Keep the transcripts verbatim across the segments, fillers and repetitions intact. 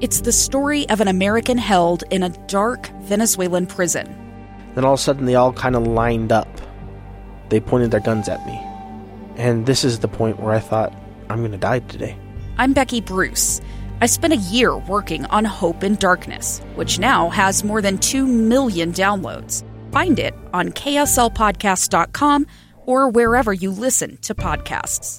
It's the story of an American held in a dark Venezuelan prison. Then all of a sudden they all kind of lined up. They pointed their guns at me. And this is the point where I thought, I'm going to die today. I'm Becky Bruce. I spent a year working on Hope in Darkness, which now has more than two million downloads. Find it on K S L podcast dot com or wherever you listen to podcasts.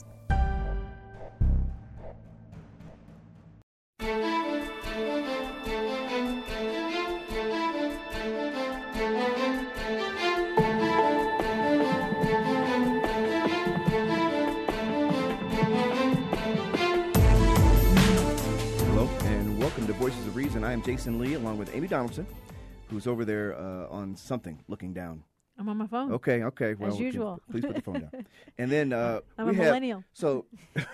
Voices of Reason. I am Jason Lee, along with Amy Donaldson, who's over there uh, on something, looking down. I'm on my phone. Okay, okay. Well, as usual. Okay, please put the phone down. And then uh, I'm we a have, millennial. So,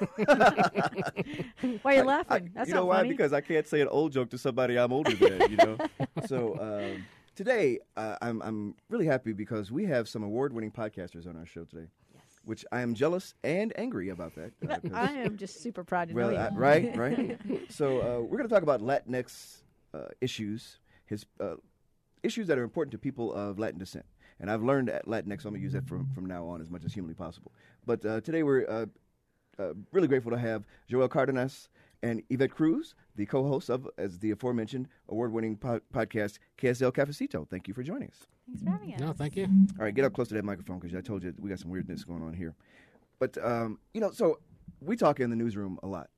why are you laughing? I, That's you not know why? funny. Because I can't say an old joke to somebody I'm older than. You know. So um, today, uh, I'm I'm really happy because we have some award-winning podcasters on our show today. Which I am jealous and angry about that. Uh, I am just super proud to well, know you. I, right, right. So uh, we're going to talk about Latinx uh, issues, his uh, issues that are important to people of Latin descent. And I've learned at Latinx, so I'm going to use that from, from now on as much as humanly possible. But uh, today we're uh, uh, really grateful to have Joel Cardenas and Yvette Cruz, the co-hosts of, as the aforementioned, award-winning po- podcast, K S L Cafecito. Thank you for joining us. Thanks for having us. No, thank you. All right, get up close to that microphone because I told you we got some weirdness going on here. But, um, you know, so we talk in the newsroom a lot,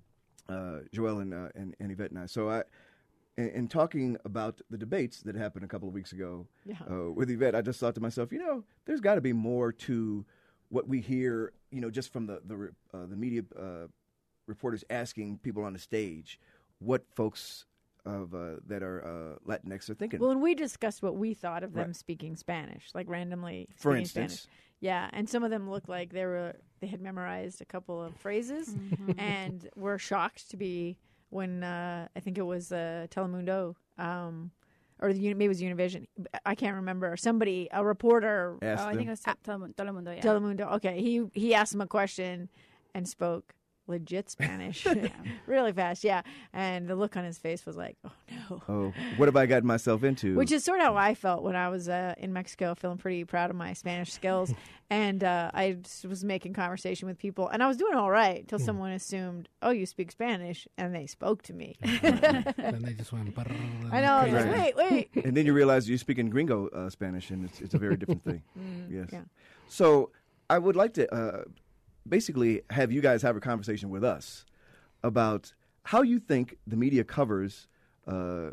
uh, Joel and, uh, and, and Yvette and I. So I, in, in talking about the debates that happened a couple of weeks ago Yeah. uh, with Yvette, I just thought to myself, you know, there's got to be more to what we hear, you know, just from the, the, uh, the media uh, reporters asking people on the stage what folks of uh, that are uh, Latinx are thinking. Well, and we discussed what we thought of them Right. speaking Spanish, like randomly For speaking instance. Spanish. Yeah, and some of them looked like they were they had memorized a couple of phrases and were shocked to be when uh, I think it was uh, Telemundo um, or the, maybe it was Univision. I can't remember. Somebody, a reporter, Asked Oh, I them. think it was Telemundo. Telemundo, yeah. Telemundo. Okay, he he asked him a question and spoke legit Spanish really fast. Yeah, and the look on his face was like, oh no. Oh, what have I gotten myself into? Which is sort of how I felt when I was uh, in Mexico, feeling pretty proud of my Spanish skills. And uh, I just was making conversation with people, and I was doing all right until someone assumed, oh, you speak Spanish, and they spoke to me. And they just went. I know. I was Right. like, wait, wait. And then you realize you're speaking gringo uh, Spanish, and it's, it's a very different thing. Yes. yeah. So I would like to uh, basically have you guys have a conversation with us about how you think the media covers uh,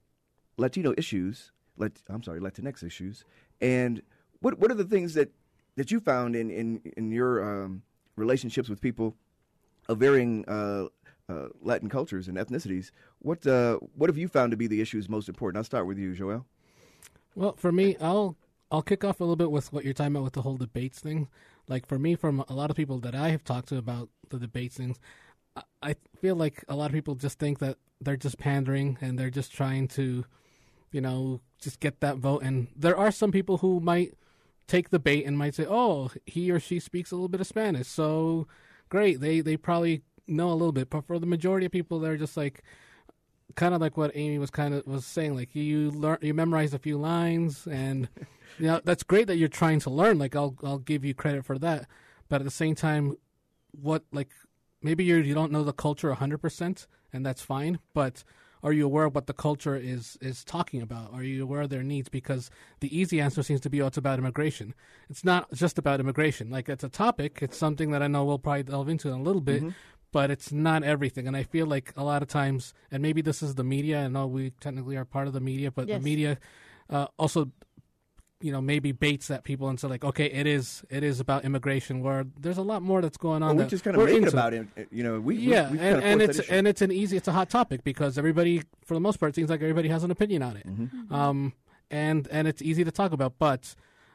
Latino issues. Lat- I'm sorry, Latinx issues, and what what are the things that, that you found in in in your um, relationships with people of varying uh, uh, Latin cultures and ethnicities? What uh, what have you found to be the issues most important? I'll start with you, Joel. Well, for me, I'll I'll kick off a little bit with what you're talking about with the whole debates thing. Like for me, from a lot of people that I have talked to about the debates things, I, I feel like a lot of people just think that they're just pandering and they're just trying to, you know, just get that vote. And there are some people who might take the bait and might say, oh, he or she speaks a little bit of Spanish, so great. They they probably know a little bit. But for the majority of people, they're just like, kind of like what Amy was kind of was saying, like you learn, you memorize a few lines, and you know that's great that you're trying to learn. Like I'll I'll give you credit for that, but at the same time, what like maybe you you don't know the culture one hundred percent, and that's fine. But are you aware of what the culture is is talking about? Are you aware of their needs? Because the easy answer seems to be, oh, it's about immigration. It's not just about immigration. Like it's a topic. It's something that I know we'll probably delve into in a little bit. Mm-hmm. But it's not everything. And I feel like a lot of times, and maybe this is the media, I know we technically are part of the media, but Yes. the media uh, also, you know, maybe baits at people and say like, okay, it is it is about immigration, where there's a lot more that's going on. Well, we that just kind of we're make it into. about it. You know, we Yeah, we, we and, kind of and force it's that issue. and it's an easy, it's a hot topic because everybody, for the most part, it seems like everybody has an opinion on it. Mm-hmm. Um, and and it's easy to talk about, but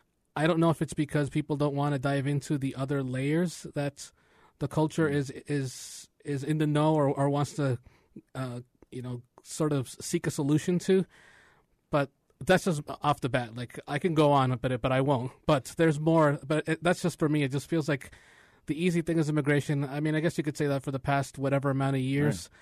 I don't know if it's because people don't want to dive into the other layers that the culture is is is in the know or, or wants to, uh, you know, sort of seek a solution to. But that's just off the bat. Like I can go on about it, but I won't. But there's more. But it, that's just for me. It just feels like the easy thing is immigration. I mean, I guess you could say that for the past whatever amount of years. Right.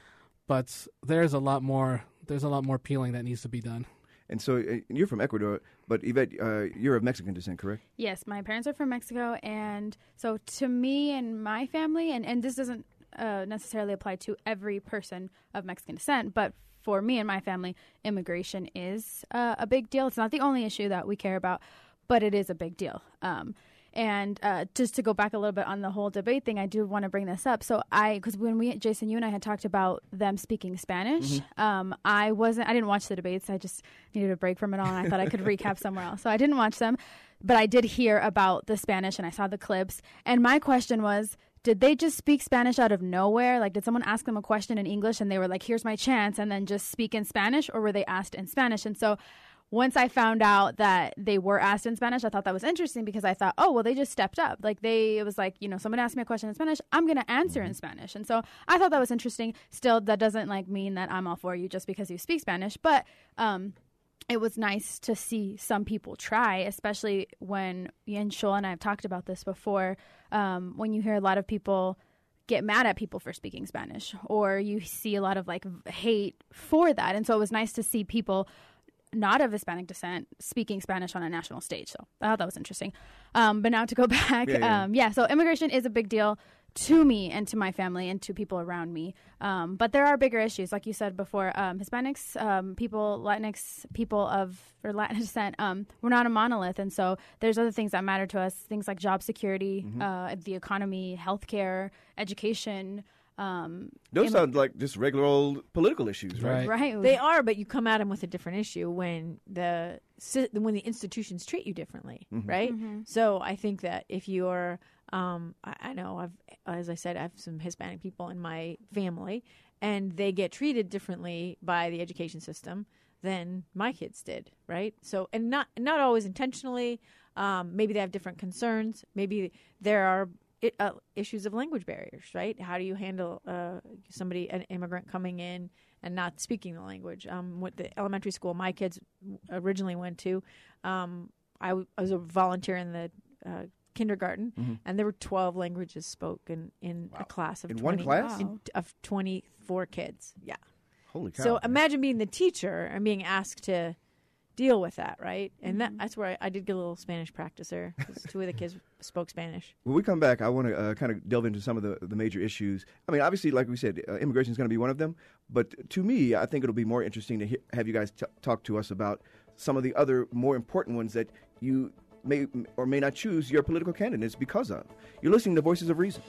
but there's a lot more. There's a lot more peeling that needs to be done. And so uh, you're from Ecuador, but Yvette, uh, you're of Mexican descent, correct? Yes, my parents are from Mexico, and so to me and my family, and, and this doesn't uh, necessarily apply to every person of Mexican descent, but for me and my family, immigration is uh, a big deal. It's not the only issue that we care about, but it is a big deal. Um, and uh, just to go back a little bit on the whole debate thing, I do want to bring this up. So I, because when we, Jason, you and I had talked about them speaking Spanish, mm-hmm. um, I wasn't, I didn't watch the debates. I just needed a break from it all, and I thought I could recap somewhere else. So I didn't watch them, but I did hear about the Spanish, and I saw the clips. And my question was, did they just speak Spanish out of nowhere? Like, did someone ask them a question in English, and they were like, here's my chance, and then just speak in Spanish, or were they asked in Spanish? And so once I found out that they were asked in Spanish, I thought that was interesting, because I thought, oh, well, they just stepped up. Like, they, it was like, you know, someone asked me a question in Spanish, I'm going to answer in Spanish. And so I thought that was interesting. Still, that doesn't, like, mean that I'm all for you just because you speak Spanish. But um, it was nice to see some people try, especially when, and Shoal and I have talked about this before, um, when you hear a lot of people get mad at people for speaking Spanish, or you see a lot of, like, hate for that. And so it was nice to see people not of Hispanic descent speaking Spanish on a national stage. So I thought that was interesting. Um, but now to go back, yeah, yeah. Um, yeah, so immigration is a big deal to me and to my family and to people around me. Um, but there are bigger issues, like you said before. Um, Hispanics, um, people, Latinx people of or Latin descent, um, we're not a monolith, and so there's other things that matter to us. Things like job security, mm-hmm. uh, the economy, healthcare, education. Um, Those Im- sound like just regular old political issues, right? Right. They are, but you come at them with a different issue when the when the institutions treat you differently, mm-hmm. right? Mm-hmm. So I think that if you're, um, I, I know I've, as I said, I have some Hispanic people in my family, and they get treated differently by the education system than my kids did, right? So, and not not always intentionally. Um, maybe they have different concerns. Maybe there are It, uh, issues of language barriers, right? How do you handle uh, somebody, an immigrant coming in and not speaking the language? Um, with the elementary school my kids originally went to, um, I, w- I was a volunteer in the uh, kindergarten, mm-hmm. and there were twelve languages spoken in wow. a class of in twenty, one class in, of twenty-four kids. Yeah. Holy cow! So imagine being the teacher and being asked to deal with that, right? And mm-hmm. that, that's where I, I did get a little Spanish practice there, because two of the kids spoke Spanish. When we come back, I want to uh, kind of delve into some of the, the major issues. I mean, obviously, like we said, uh, immigration is going to be one of them. But to me, I think it'll be more interesting to he- have you guys t- talk to us about some of the other more important ones that you may or may not choose your political candidates because of. You're listening to Voices of Reason.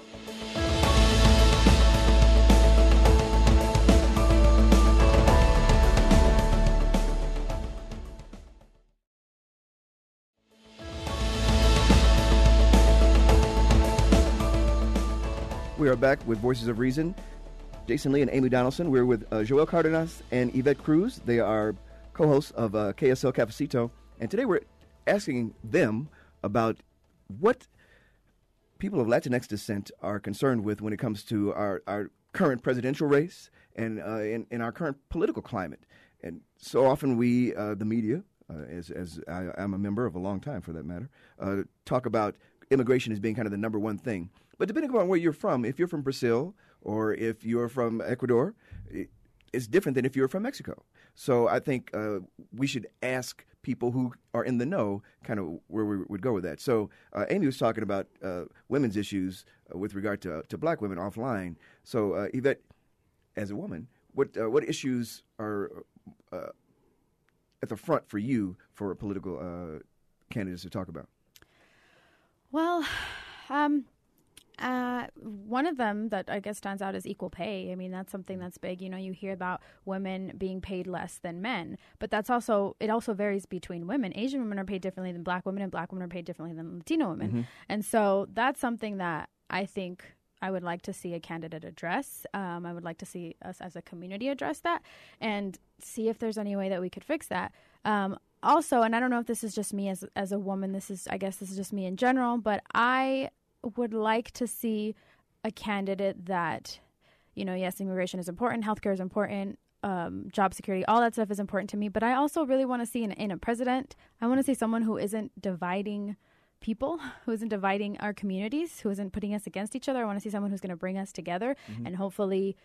We are back with Voices of Reason. Jason Lee and Amy Donaldson. We're with uh, Joel Cardenas and Yvette Cruz. They are co-hosts of uh, K S L Cafecito. And today we're asking them about what people of Latinx descent are concerned with when it comes to our, our current presidential race and uh, in, in our current political climate. And so often we, uh, the media, uh, as, as I, I'm a member of a long time for that matter, uh, talk about immigration as being kind of the number one thing. But depending upon where you're from, if you're from Brazil or if you're from Ecuador, it's different than if you're from Mexico. So I think uh, we should ask people who are in the know kind of where we would go with that. So uh, Amy was talking about uh, women's issues uh, with regard to to black women offline. So uh, Yvette, as a woman, what uh, what issues are uh, at the front for you for political uh, candidates to talk about? Well, um, uh, one of them that I guess stands out is equal pay. I mean, that's something that's big. You know, you hear about women being paid less than men, but that's also, it also varies between women. Asian women are paid differently than black women, and black women are paid differently than Latino women. Mm-hmm. And so that's something that I think I would like to see a candidate address. Um, I would like to see us as a community address that and see if there's any way that we could fix that. Um, Also, and I don't know if this is just me as as a woman, this is, I guess this is just me in general, but I would like to see a candidate that, you know, yes, immigration is important, healthcare is important, um, job security, all that stuff is important to me, but I also really want to see in, in a president, I want to see someone who isn't dividing people, who isn't dividing our communities, who isn't putting us against each other. I want to see someone who's going to bring us together mm-hmm. and hopefully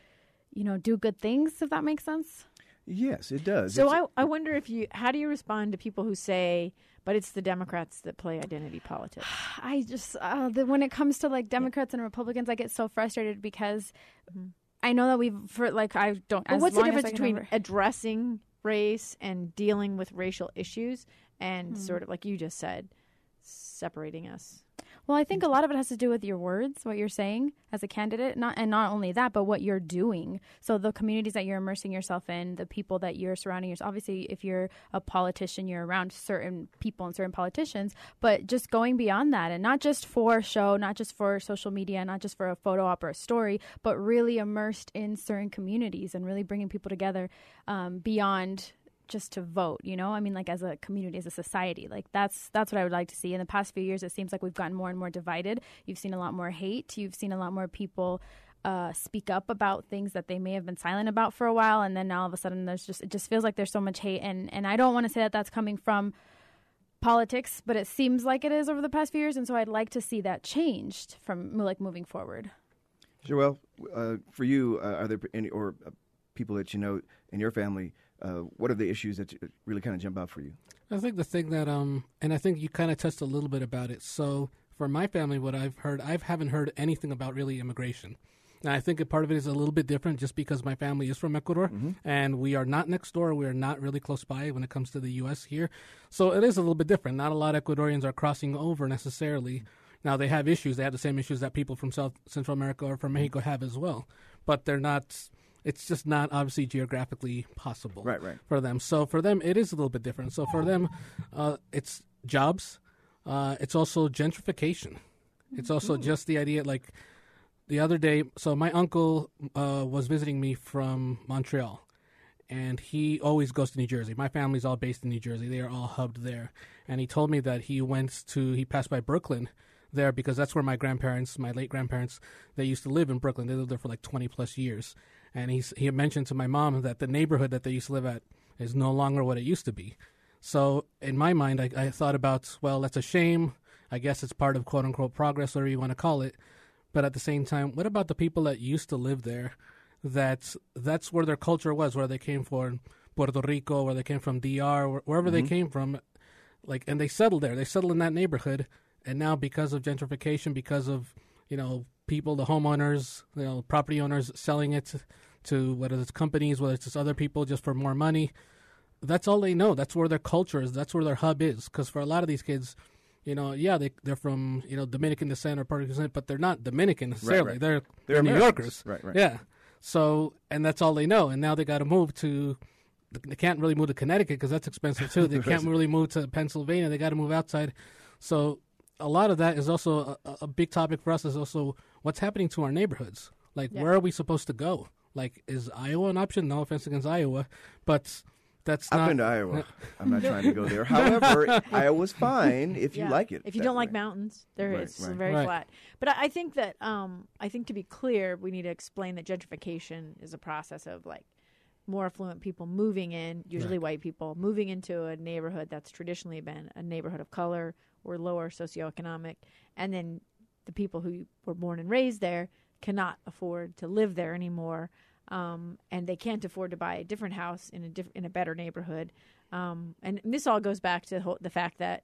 you know, do good things, if that makes sense. Yes, it does. So It's- I, I wonder if you, how do you respond to people who say, but it's the Democrats that play identity politics? I just, uh, the, when it comes to like Democrats and Republicans, I get so frustrated because Mhm. I know that we've, for like, I don't, But as what's the long as difference I can between remember- addressing race and dealing with racial issues and Mhm. sort of, like you just said, separating us? Well, I think a lot of it has to do with your words, what you're saying as a candidate, not and not only that, but what you're doing. So the communities that you're immersing yourself in, the people that you're surrounding yourself. Obviously, if you're a politician, you're around certain people and certain politicians, but just going beyond that, and not just for show, not just for social media, not just for a photo op or a story, but really immersed in certain communities and really bringing people together um, beyond just to vote, you know? I mean, like as a community, as a society, like that's that's what I would like to see. In the past few years, it seems like we've gotten more and more divided. You've seen a lot more hate. You've seen a lot more people uh, speak up about things that they may have been silent about for a while, and then now all of a sudden, there's just it just feels like there's so much hate. And and I don't want to say that that's coming from politics, but it seems like it is over the past few years, and so I'd like to see that changed from like moving forward. Joelle, uh, for you, uh, are there any or uh, people that you know in your family? Uh, what are the issues that really kind of jump out for you? I think the thing that, um, and I think you kind of touched a little bit about it. So for my family, what I've heard, I haven't heard anything about really immigration. And I think a part of it is a little bit different just because my family is from Ecuador Mm-hmm. and we are not next door. We are not really close by when it comes to the U S here. So it is a little bit different. Not a lot of Ecuadorians are crossing over necessarily. Now they have issues. They have the same issues that people from South Central America or from Mexico have as well. But they're not, it's just not obviously geographically possible Right, right. for them. So for them, it is a little bit different. So for them, uh, it's jobs. Uh, it's also gentrification. It's also just the idea, like the other day. So my uncle uh, was visiting me from Montreal, and he always goes to New Jersey. My family's all based in New Jersey. They are all hubbed there. And he told me that he went to, he passed by Brooklyn there because that's where my grandparents, my late grandparents, they used to live in Brooklyn. They lived there for like twenty plus years. And he's, he had mentioned to my mom that the neighborhood that they used to live at is no longer what it used to be. So in my mind, I, I thought about, well, that's a shame. I guess it's part of quote-unquote progress, whatever you want to call it. But at the same time, what about the people that used to live there? That that's where their culture was, where they came from, Puerto Rico, where they came from D R, wherever they came from, like, and they settled there. They settled in that neighborhood, and now because of gentrification, because of you know people, the homeowners, you know, property owners selling it to, to whether it's companies, whether it's just other people, just for more money. That's all they know. That's where their culture is. That's where their hub is. Because for a lot of these kids, you know, yeah, they they're from you know Dominican descent or Puerto Rican descent, but they're not Dominican necessarily. right. They're They're they're New Americans. Yorkers. Right, right. Yeah. So and that's all they know. And now they got to move to. They can't really move to Connecticut because that's expensive too. They can't really move to Pennsylvania. They got to move outside. So a lot of that is also a, a big topic for us. Is also what's happening to our neighborhoods. Like Yeah. where are we supposed to go? Like is Iowa an option? No offense against Iowa, but. That's I've not, been to Iowa. I'm not trying to go there. However, Iowa's fine if you Yeah. like it. If you that don't like way. mountains, there Right, it's right. very Right. flat. But I, I think that um, I think to be clear, we need to explain that gentrification is a process of like more affluent people moving in, usually white people, moving into a neighborhood that's traditionally been a neighborhood of color or lower socioeconomic, and then the people who were born and raised there cannot afford to live there anymore. Um, and they can't afford to buy a different house in a diff- in a better neighborhood. Um, and this all goes back to the, whole, the fact that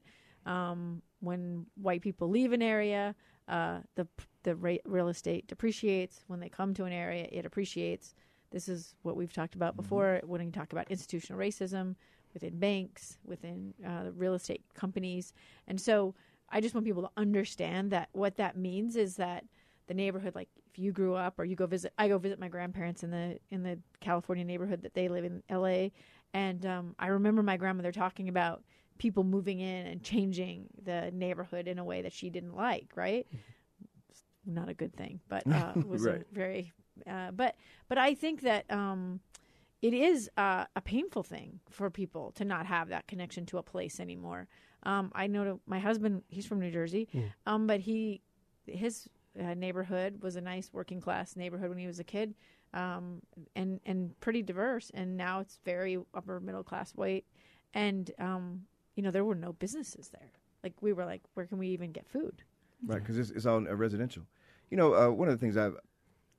um, when white people leave an area, uh, the the ra- real estate depreciates. When they come to an area, it appreciates. This is what we've talked about before when we talk about institutional racism within banks, within uh, the real estate companies. And so I just want people to understand that what that means is that the neighborhood, like if you grew up or you go visit, I go visit my grandparents in the in the California neighborhood that they live in, L A, and um, I remember my grandmother talking about people moving in and changing the neighborhood in a way that she didn't like. Right, it's not a good thing, but uh, it was Right. a very. Uh, but but I think that um, it is uh, a painful thing for people to not have that connection to a place anymore. Um, I know to, my husband, he's from New Jersey, um, but he his uh, neighborhood was a nice working class neighborhood when he was a kid, um, and and pretty diverse. And now it's very upper middle class white, and um, you know there were no businesses there. Like we were like, where can we even get food? Right, because it's, it's all uh, residential. You know, uh, one of the things I've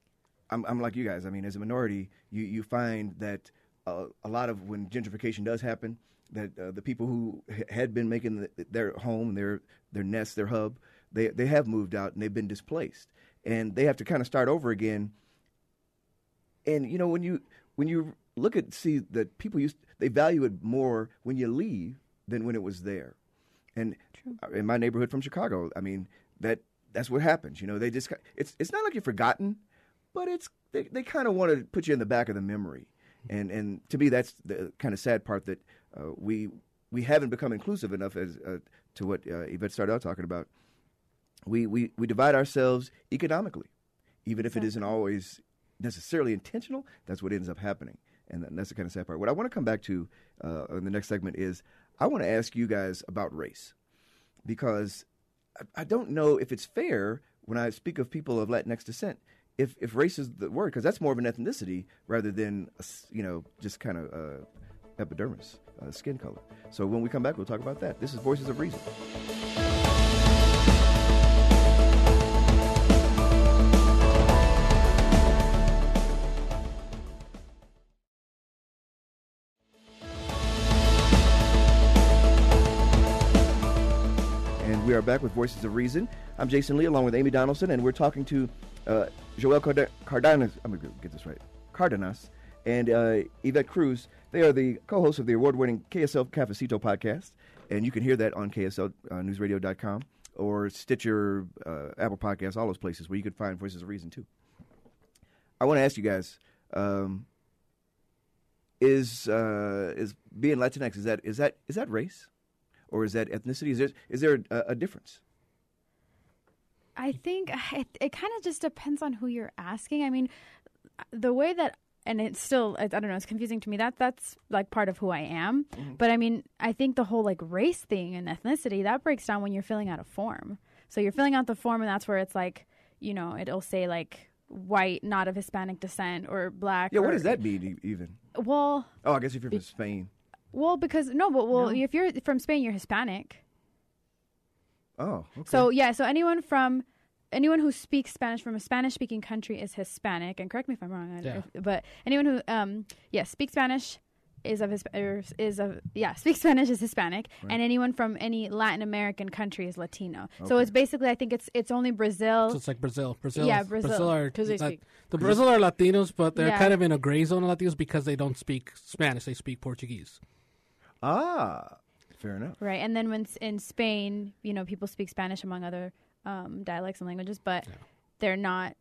I'm, I'm like you guys. I mean, as a minority, you, you find that uh, a lot of when gentrification does happen, that uh, the people who h- had been making the, their home, their their nest, their hub, they they have moved out and they've been displaced, and they have to kind of start over again. And you know, when you when you look at see that people used they value it more when you leave than when it was there. And True. In my neighborhood from Chicago, I mean that that's what happens. You know, they just it's it's not like you're forgotten, but it's they, they kind of want to put you in the back of the memory. And and to me, that's the kind of sad part that uh, we we haven't become inclusive enough as uh, to what uh, Yvette started out talking about. We, we we divide ourselves economically, even if exactly. it isn't always necessarily intentional. That's what ends up happening, and that's the kind of sad part. What I want to come back to uh, in the next segment is I want to ask you guys about race, because I, I don't know if it's fair when I speak of people of Latinx descent. If if race is the word, because that's more of an ethnicity rather than a, you know just kind of uh, epidermis, uh, skin color. So when we come back, we'll talk about that. This is Voices of Reason. And we are back with Voices of Reason. I'm Jason Lee, along with Amy Donaldson, and we're talking to uh, Joel Card- Cardenas. I'm going to get this right. Cardenas and uh, Yvette Cruz. They are the co-hosts of the award-winning K S L Cafecito podcast, and you can hear that on K S L news radio dot com or Stitcher, uh, Apple Podcasts, all those places where you can find Voices of Reason too. I want to ask you guys: um, Is uh, is being Latinx is that is that is that race, or is that ethnicity? Is there is there a, a difference? I think it, it kind of just depends on who you're asking. I mean, the way that, and it's still, I don't know, it's confusing to me. That that's like part of who I am. Mm-hmm. But I mean, I think the whole like race thing and ethnicity, that breaks down when you're filling out a form. So you're filling out the form, and that's where it's like, you know, it'll say like white, not of Hispanic descent, or black. Yeah, or, what does that mean even? Well. Oh, I guess if you're from be, Spain. Well, because, no, but well, no. if you're from Spain, you're Hispanic. Oh, okay. So, yeah, so anyone from, anyone who speaks Spanish from a Spanish-speaking country is Hispanic, and correct me if I'm wrong, yeah. if, but anyone who, um, yeah, speaks Spanish is of, Hisp- er, is of, yeah, speaks Spanish is Hispanic, right. And anyone from any Latin American country is Latino. Okay. So it's basically, I think it's it's only Brazil. So it's like Brazil. Brazil yeah, Brazil. Brazil are, Because they la- speak. the Brazil are Latinos, but they're yeah. kind of in a gray zone of Latinos because they don't speak Spanish, they speak Portuguese. Ah, fair enough. Right, and then when in Spain, you know, people speak Spanish among other um, dialects and languages, but yeah. they're not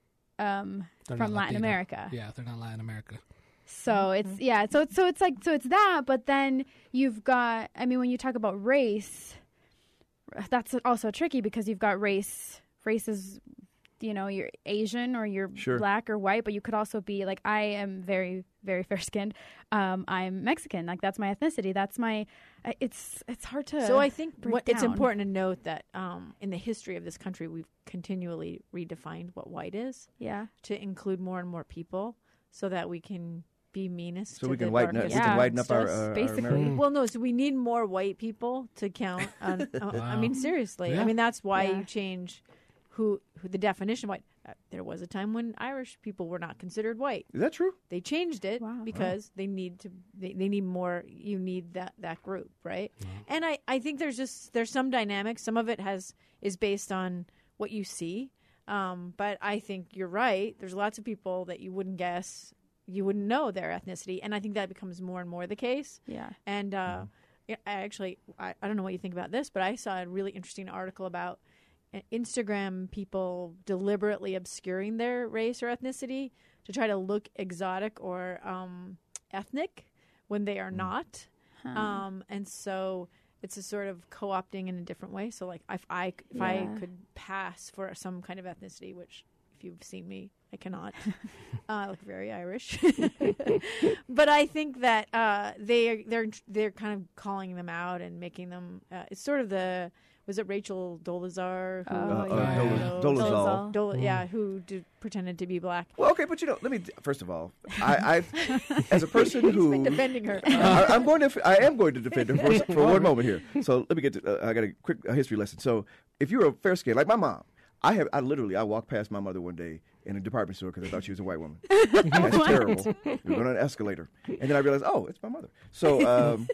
um, they're from not Latin Latino. America. Yeah, they're not Latin America. So mm-hmm. it's yeah, so it's so it's like so it's that, but then you've got. I mean, when you talk about race, that's also tricky because you've got race. Race is, you know, you're Asian or you're sure. black or white, but you could also be like, I am very, very fair skinned. Um, I'm Mexican. Like that's my ethnicity. That's my. It's it's hard to. So I think what, down. it's important to note that um, in the history of this country, we've continually redefined what white is. Yeah. To include more and more people, so that we can be meanest. So to we can the whiten up. darkest We can Yeah. whiten up our, uh, Basically. our American- Well, no. So we need more white people to count. On, uh, Wow. I mean, seriously. Yeah. I mean, that's why Yeah. you change who, who the definition of white. Uh, there was a time when Irish people were not considered white. Is that true? They changed it Wow. because they need to. They, they need more. You need that that group, right? And I, I think there's just there's some dynamics. Some of it has is based on what you see. Um, but I think you're right. There's lots of people that you wouldn't guess. You wouldn't know their ethnicity, and I think that becomes more and more the case. Yeah. And uh, I actually, I, I don't know what you think about this, but I saw a really interesting article about Instagram people deliberately obscuring their race or ethnicity to try to look exotic or um, ethnic when they are not. Huh. Um, and so it's a sort of co-opting in a different way. So like if I, if Yeah. I could pass for some kind of ethnicity, which if you've seen me, I cannot. uh, I look very Irish, but I think that uh, they they're they're kind of calling them out and making them. Uh, it's sort of the was it Rachel Dolezal who Oh, Uh, yeah. uh, Dolezal- Dolezal. Dolezal. Dole, yeah, who did, pretended to be black. Well, okay, but you know, let me first of all, I, I as a person He's who been defending her. I, I'm going to, I am going to defend her for, for one moment here. So let me get to. Uh, I got a quick uh, history lesson. So if you're a fair skin, like my mom, I have, I literally, I walked past my mother one day in a department store because I thought she was a white woman. That's terrible. We were going on an escalator. And then I realized, oh, it's my mother. So um,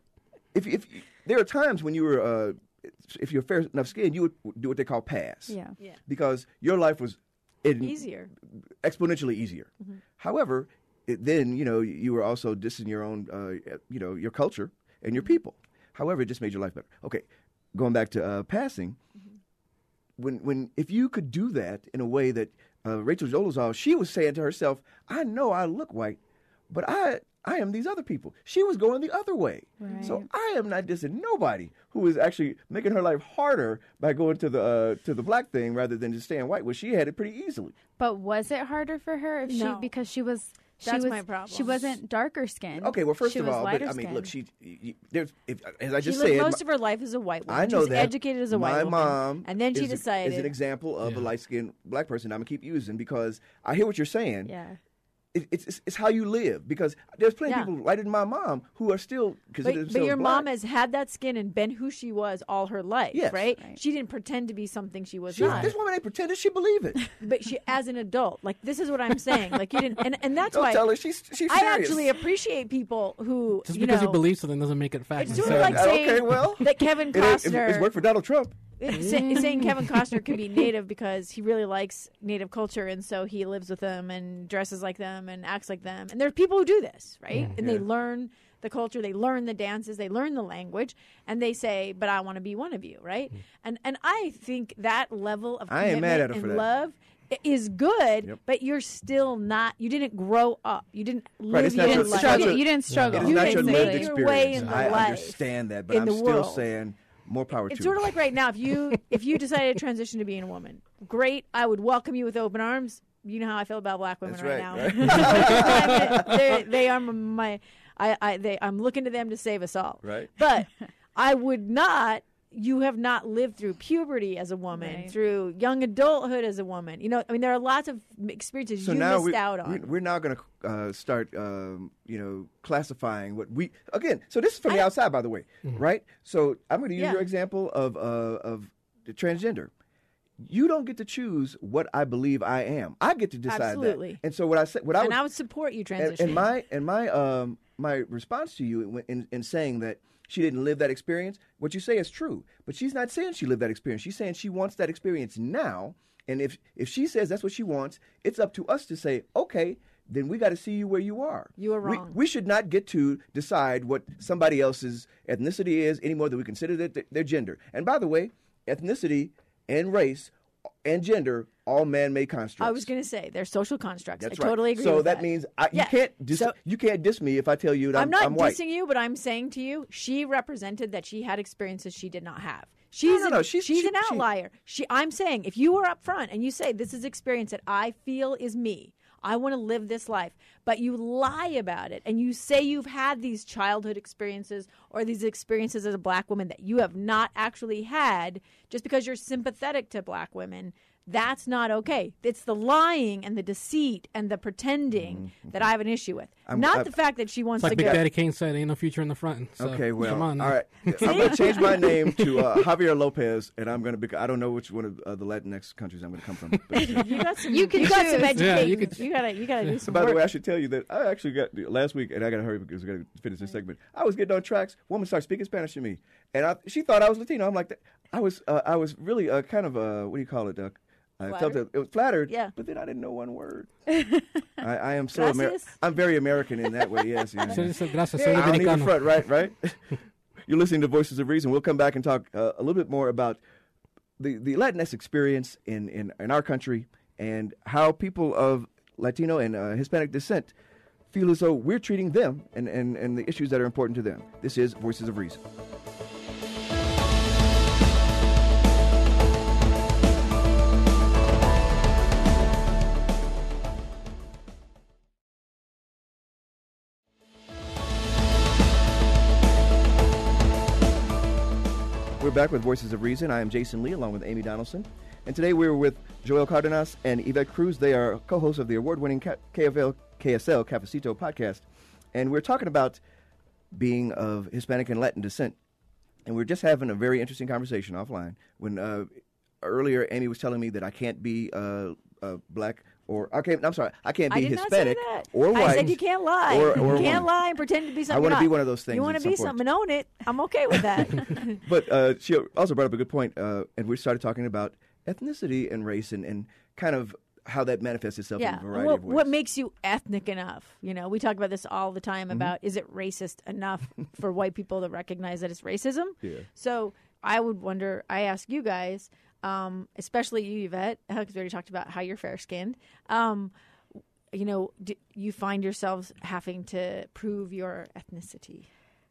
if, if there are times when you were, uh, if you're fair enough skinned, you would do what they call pass. Yeah. Yeah. Because your life was in, Easier. exponentially easier. Mm-hmm. However, it, then, you know, you were also dissing your own, uh, you know, your culture and your people. However, it just made your life better. Okay, going back to uh, passing, mm-hmm. when when if you could do that in a way that uh, Rachel Dolezal, she was saying to herself, I know I look white, but I I am these other people. She was going the other way. Right. So I am not dissing nobody who is actually making her life harder by going to the uh, to the black thing rather than just staying white. Well, she had it pretty easily. But was it harder for her if No. she because she was she That's was, my problem. She wasn't darker skinned. Okay, well, first she of was all, but, lighter I mean, look, skinned. she you, there's if, as I She just lived said, most my- of her life as a white woman. I know she was that. educated as a white My woman. mom And then she is, a- decided. is an example of Yeah. a light-skinned black person I'm going to keep using because I hear what you're saying. Yeah. It, it's, it's it's how you live because there's plenty Yeah. of people lighter than my mom who are still considered But, themselves but your black. mom has had that skin and been who she was all her life, Yes. right? Right. She didn't pretend to be something she was She- not. This woman ain't pretending she believe it. But she, as an adult, like this is what I'm saying. Like you didn't, and, and that's Don't why tell her she's she's I serious. actually appreciate people who Just you because know. you believe something doesn't make it fact. It's sort So- of like saying Okay, well, that Kevin It ain't- Costner. it's worked for Donald Trump. It's say, saying Kevin Costner could be native because he really likes native culture, and so he lives with them and dresses like them and acts like them. And there are people who do this, right? And they Yeah. learn the culture, they learn the dances, they learn the language, and they say, "But I want to be one of you," right? And and I think that level of I ain't commitment mad at her and for that. love i- is good, Yep. but you're still not. You didn't grow up. You didn't live Right, it's your not You your- didn't it's life. not struggle. your- You didn't struggle. It's You not didn't your make lived your experience. way in the I life, understand that, but in I'm the still world. saying more power It's to sort her. of like right now, if you if you decided to transition to being a woman, great. I would welcome you with open arms. You know how I feel about black women That's right, right, now. They're- they are my. I, I they I'm looking to them to save us all. Right. But I would not. You have not lived through puberty as a woman, Right. through young adulthood as a woman. You know, I mean, there are lots of experiences So you now missed we, out on. we, we're now going to uh, start, um, you know, classifying what we again. So this is from the I- outside, by the way, right? So I'm going to use Yeah. your example of uh, of the transgender. You don't get to choose what I believe I am. I get to decide Absolutely. that. And so what I said, what I and would, I would support you transitioning. and, and my and my um my response to you in, in in saying that she didn't live that experience, what you say is true. But she's not saying she lived that experience. She's saying she wants that experience now. And if if she says that's what she wants, it's up to us to say, okay, then we got to see you where you are. You are We- wrong. We, should not get to decide what somebody else's ethnicity is any more than we consider their, their gender. And by the way, ethnicity and race and gender, all man-made constructs. I was going to say they're social constructs. That's I right. totally agree. So with that that means I, Yeah. you can't dis- So- you can't diss me if I tell you that I'm, I'm not I'm white. dissing you, but I'm saying to you, she represented that she had experiences she did not have. She's no, an, no, she's- she's she- an she- outlier. She, I'm saying if you were up front and you say this is experience that I feel is me, I want to live this life, but you lie about it and you say you've had these childhood experiences or these experiences as a black woman that you have not actually had just because you're sympathetic to black women. That's not okay. It's the lying and the deceit and the pretending that I have an issue with. I'm- not I'm- the fact that she wants It's like to Big go. Daddy Kane said, "Ain't no future in the front." So, Okay, well, come on. all now. right. I'm going to change my name to uh, Javier Lopez, and I'm going to be. I don't know which one of uh, the Latinx countries I'm going to come from. But, uh, You got some. You can you got some choose. education. Yeah, you, you could- gotta. You gotta do some by the work. way, I should tell you that I actually got last week, and I got to hurry because I got to finish this segment. I was getting on tracks. Woman started speaking Spanish to me, and I, she thought I was Latino. I'm like, I was. Uh, I was really uh, kind of. Uh, what do you call it? Uh, I felt Flattered? it, it was flattered, Yeah. but then I didn't know one word. I, I am so Amer- Gracias. I'm very American in that way. Yes, you know. Should have said, "Gracias, I soy don't even dominicano." front, right? Right. You're listening to Voices of Reason. We'll come back and talk uh, a little bit more about the the Latinx experience in in, in our country and how people of Latino and uh, Hispanic descent feel as though we're treating them and, and, and the issues that are important to them. This is Voices of Reason. We're back with Voices of Reason. I am Jason Lee along with Amy Donaldson. And today we're with Joel Cardenas and Yvette Cruz. They are co-hosts of the award-winning K F L, K S L Cafecito podcast. And we're talking about being of Hispanic and Latin descent. And we're just having a very interesting conversation offline. When uh, earlier Amy was telling me that I can't be uh, uh, black or I can't. I'm sorry, I can't I be did Hispanic not say that. or white. I said you can't lie. Or, or you can't woman. lie and pretend to be something. I want you're to be not. one of those things. You want at to be some point. something and own it. I'm okay with that. But uh, she also brought up a good point, uh, and we started talking about ethnicity and race and, and kind of how that manifests itself in yeah. a variety What, of ways. what makes you ethnic enough? You know, we talk about this all the time Mm-hmm. about is it racist enough for white people to recognize that it's racism? Yeah. So I would wonder. I ask you guys, um, especially you, Yvette, because we already talked about how you're fair skinned. Um, you know, do you find yourselves having to prove your ethnicity?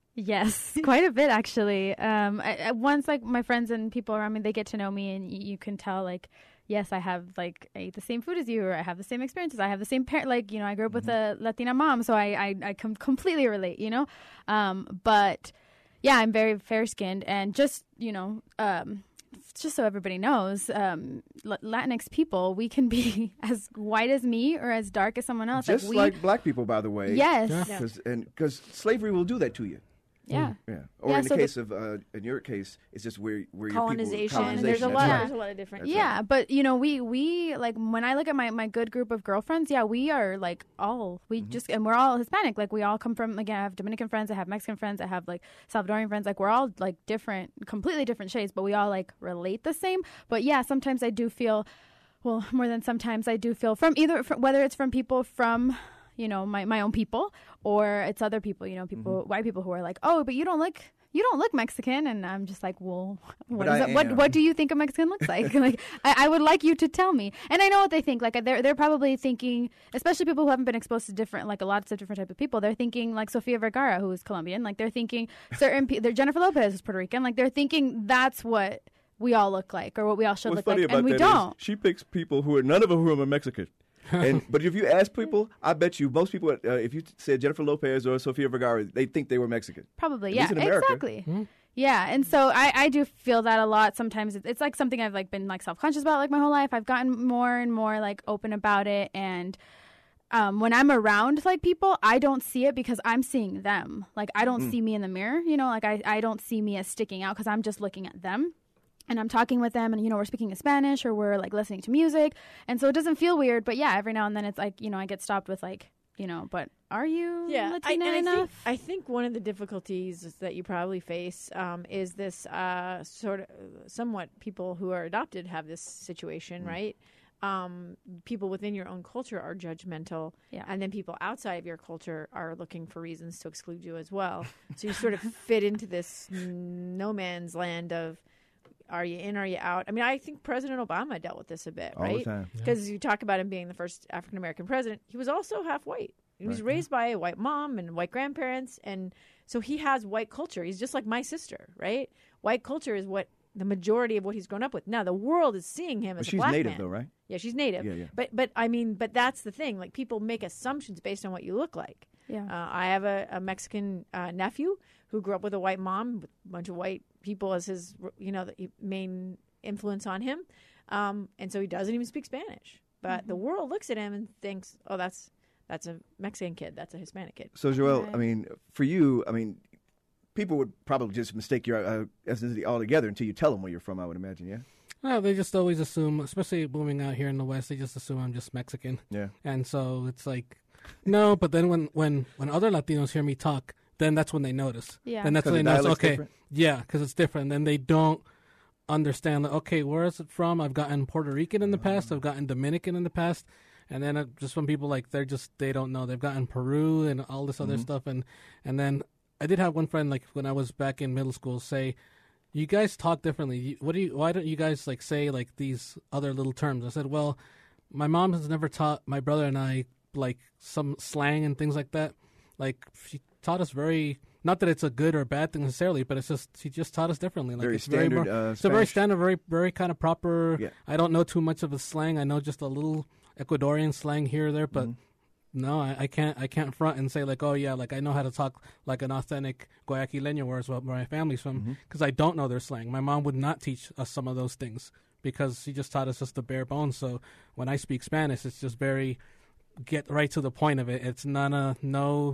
Yes, quite a bit actually. Um, I, I, once like my friends and people around me, they get to know me, and y- you can tell like, yes, I have like I eat the same food as you, or I have the same experiences. I have the same parent. Like you know, I grew up with a Latina mom, so I I, I com- completely relate. You know, um, but yeah, I'm very fair skinned, and just you know, um, just so everybody knows, um, L- Latinx people, we can be as white as me or as dark as someone else. Just like, we, like black people, by the way. yes, Yeah. yeah, Cause, and because slavery will do that to you. yeah. Yeah. Or Yeah, in the so the- case of, uh, in your case, it's just where where your Colonization. people And there's a colonization, lot. that's Yeah. There's a lot of different. That's Yeah, but you know, we we like when I look at my my good group of girlfriends, yeah, we are like all we Mm-hmm. just and we're all Hispanic. Like we all come from again, I have Dominican friends, I have Mexican friends, I have like Salvadorian friends. Like we're all like different, completely different shades, but we all like relate the same. But yeah, sometimes I do feel, well, more than sometimes I do feel from either from, whether it's from people from you know my my own people or it's other people, you know, people Mm-hmm. white people who are like, oh, but you don't look. You don't look Mexican, and I'm just like, well, what, But is I it, what am. what do you think a Mexican looks like? Like, I, I would like you to tell me. And I know what they think. Like, they're they're probably thinking, especially people who haven't been exposed to different, like, a lots of different types of people. They're thinking like Sofia Vergara, who is Colombian. Like, they're thinking certain people. They're Jennifer Lopez, who's Puerto Rican. Like, they're thinking that's what we all look like, or what we all should What's look funny like, about and we that is don't. she picks people who are none of them who are Mexican. and but if you ask people, I bet you most people, uh, if you said Jennifer Lopez or Sofia Vergara, they think they were Mexican. Probably, At yeah, least in America. exactly. Yeah, and so I, I do feel that a lot. Sometimes it's, it's like something I've like been like self conscious about like my whole life. I've gotten more and more like open about it, and um, when I'm around like people, I don't see it because I'm seeing them. Like I don't see me in the mirror, you know. Like I, I don't see me as sticking out because I'm just looking at them. And I'm talking with them, and you know we're speaking in Spanish or we're like listening to music, and so it doesn't feel weird. But yeah, every now and then it's like you know I get stopped with like you know, but are you Yeah, I, Latina and I enough? think, I think one of the difficulties that you probably face um, is this uh, sort of somewhat people who are adopted have this situation, right? Um, people within your own culture are judgmental, Yeah. and then people outside of your culture are looking for reasons to exclude you as well. So you sort of fit into this no man's land of are you in, are you out? I mean, I think President Obama dealt with this a bit, All the right? time. Because you talk about him being the first African American president, he was also half white. He was Right. raised by a white mom and white grandparents, and so he has white culture. He's just like my sister, right? White culture is what the majority of what he's grown up with. Now the world is seeing him But as a she's black native, man. though, right? Yeah, she's native. Yeah, yeah. But but I mean, but that's the thing. Like people make assumptions based on what you look like. Yeah. Uh, I have a, a Mexican uh, nephew who grew up with a white mom, with a bunch of white people as his, you know, the main influence on him, um, and so he doesn't even speak Spanish. But Mm-hmm. the world looks at him and thinks, "Oh, that's that's a Mexican kid. That's a Hispanic kid." So, Joel, Right. I mean, for you, I mean, people would probably just mistake your uh, ethnicity altogether until you tell them where you're from, I would imagine, yeah? Well, they just always assume, especially moving out here in the West, they just assume I'm just Mexican. Yeah. And so it's like, no, but then when, when, when other Latinos hear me talk, then that's when they notice. Yeah. Then that's 'Cause when the they notice, dialect's okay, different? yeah, because it's different. Then they don't understand, like, okay, where is it from? I've gotten Puerto Rican in the past. I've gotten Dominican in the past. And then uh, just when people, like, they're just, they don't know. They've gotten Peru and all this other stuff. And, and then I did have one friend, like, when I was back in middle school say, you guys talk differently. You, what do you? Why don't you guys like say like these other little terms? I said, well, my mom has never taught my brother and I like some slang and things like that. Like she taught us very, not that it's a good or bad thing necessarily, but it's just she just taught us differently. Like Very it's standard, Very, uh, it's a very Spanish. standard, very very kind of proper. Yeah. I don't know too much of the slang. I know just a little Ecuadorian slang here or there, but. Mm-hmm. No, I, I can't. I can't front and say like, oh yeah, like I know how to talk like an authentic Guayaquileño, where where my family's from, because I don't know their slang. My mom would not teach us some of those things because she just taught us just the bare bones. So when I speak Spanish, it's just very get right to the point of it. It's none of no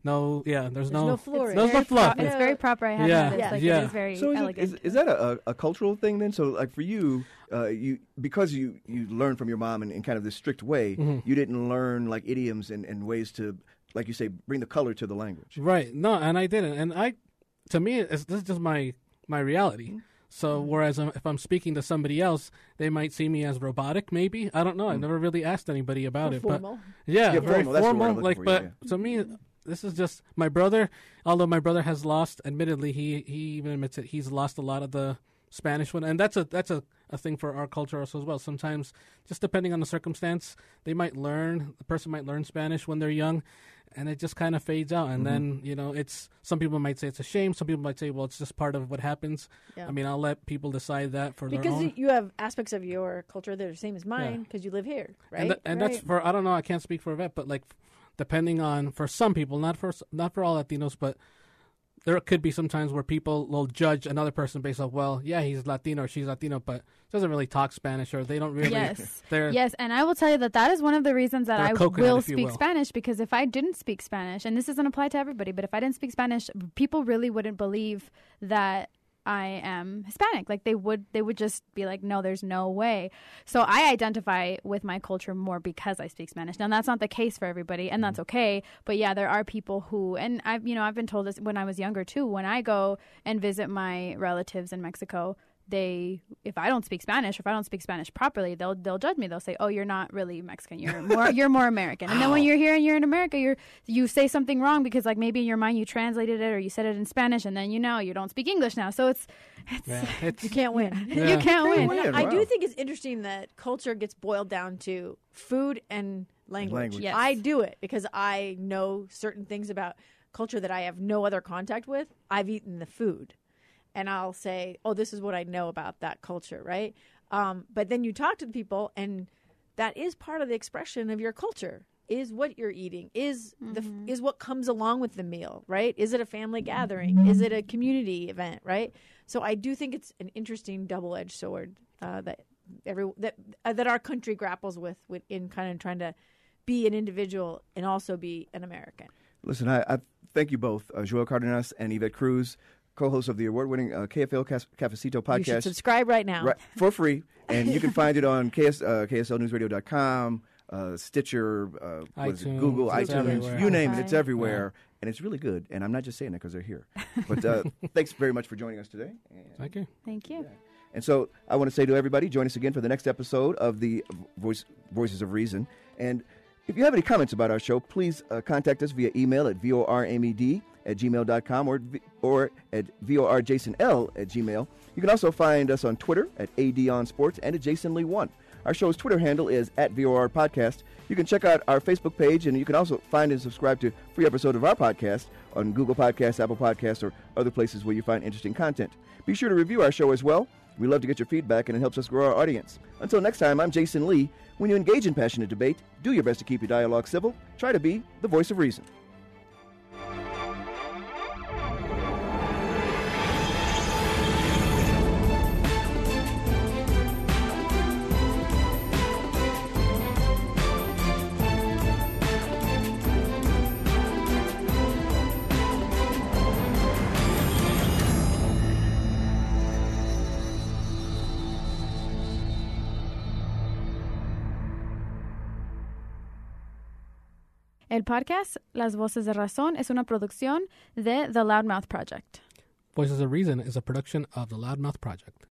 no, yeah, there's, There's no no, floor. there's no Very fluff. pro- it's very proper. I have Yeah. noticed. Yeah. Like, Yeah. It is very So is, it, elegant. is, is that a, a cultural thing then? So like for you, uh, you because you, you learned from your mom in, in kind of this strict way, Mm-hmm. you didn't learn like idioms and, and ways to, like you say, bring the color to the language. Right. No, and I didn't. And I, to me, it's, this is just my my reality. So whereas I'm, if I'm speaking to somebody else, they might see me as robotic. Maybe I don't know. I've never really asked anybody about Or it. formal. But yeah, Yeah, very formal, that's the word I'm formal. looking Like, for, but yeah, to me, this is just my brother. Although my brother has lost, admittedly, he he even admits it. He's lost a lot of the Spanish one, and that's a that's a, a thing for our culture also as well. Sometimes, just depending on the circumstance, they might learn. The person might learn Spanish when they're young, and it just kind of fades out. And then you know, it's some people might say it's a shame. Some people might say, well, it's just part of what happens. Yeah. I mean, I'll let people decide that for their Because own. you have aspects of your culture that are the same as mine because you live here, right? And, th- and that's Right. for I don't know. I can't speak for Yvette, but like, depending on for some people, not for s- not for all Latinos, but there could be some times where people will judge another person based off, well, yeah, he's Latino or she's Latino, but doesn't really talk Spanish or they don't really. Yes. They're, Yes, and I will tell you that that is one of the reasons that They're a I coconut, will if you speak will. Spanish, because if I didn't speak Spanish, and this doesn't apply to everybody, but if I didn't speak Spanish, people really wouldn't believe that I am Hispanic. Like they would, they would just be like, no, there's no way. So I identify with my culture more because I speak Spanish. Now that's not the case for everybody, and that's okay. But yeah, there are people who, and I've, you know, I've been told this when I was younger too. When I go and visit my relatives in Mexico, they, if I don't speak Spanish, or if I don't speak Spanish properly, they'll they'll judge me. They'll say, "Oh, you're not really Mexican. You're more you're more American." And then when you're here and you're in America, you're you say something wrong because like maybe in your mind you translated it or you said it in Spanish, and then you know you don't speak English now. So it's it's yeah, it's You can't win. Yeah. you can't win. win. I wow. do think it's interesting that culture gets boiled down to food and language. Language. Yes. I do it because I know certain things about culture that I have no other contact with. I've eaten the food. And I'll say, oh, this is what I know about that culture, right? Um, but then you talk to the people, and that is part of the expression of your culture, is what you're eating, is the is what comes along with the meal, right? Is it a family gathering? Is it a community event, right? So I do think it's an interesting double-edged sword uh, that every that uh, that our country grapples with, with in kind of trying to be an individual and also be an American. Listen, I, I thank you both, uh, Joel Cardenas and Yvette Cruz, co-hosts of the award-winning uh, K F L Cas- Cafecito podcast. You should subscribe right now. Right, for free, and you can find it on K S, uh, K S L news radio dot com, uh, Stitcher, uh, what is it, iTunes, Google, it's iTunes, everywhere. you name it, it's Spotify. everywhere, and it's really good. And I'm not just saying that because they're here. But uh, thanks very much for joining us today. And, Thank you. Thank you. and so I want to say to everybody, join us again for the next episode of the Voice, Voices of Reason. And if you have any comments about our show, please uh, contact us via email at vormed at gmail dot com or, or at vorjasonl at gmail. You can also find us on Twitter at adonsports and at Jason Lee one. Our show's Twitter handle is at V O R Podcast. You can check out our Facebook page, and you can also find and subscribe to free episode of our podcast on Google Podcasts, Apple Podcasts, or other places where you find interesting content. Be sure to review our show as well. We love to get your feedback, and it helps us grow our audience. Until next time, I'm Jason Lee. When you engage in passionate debate, do your best to keep your dialogue civil. Try to be the voice of reason. El podcast Las Voces de Razón es una producción de The Loudmouth Project. Voices of Reason is a production of the Loudmouth Project.